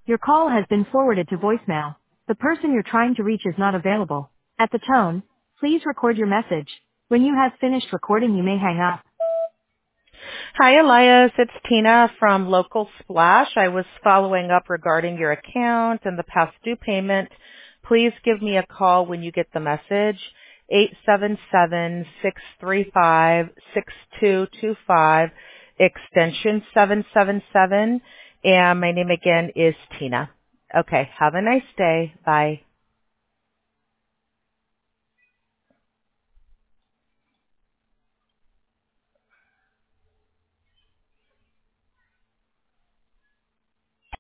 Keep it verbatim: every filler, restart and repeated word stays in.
Your call has been forwarded to voicemail. The person you're trying to reach is not available. At the tone, please record your message. When you have finished recording, you may hang up. Hi, Elias. It's Tina from Local Splash. I was following up regarding your account and the past due payment. Please give me a call when you get the message, eight seven seven, six three five, six two two five, extension seven seven seven, and my name again is Tina. Okay, have a nice day. Bye.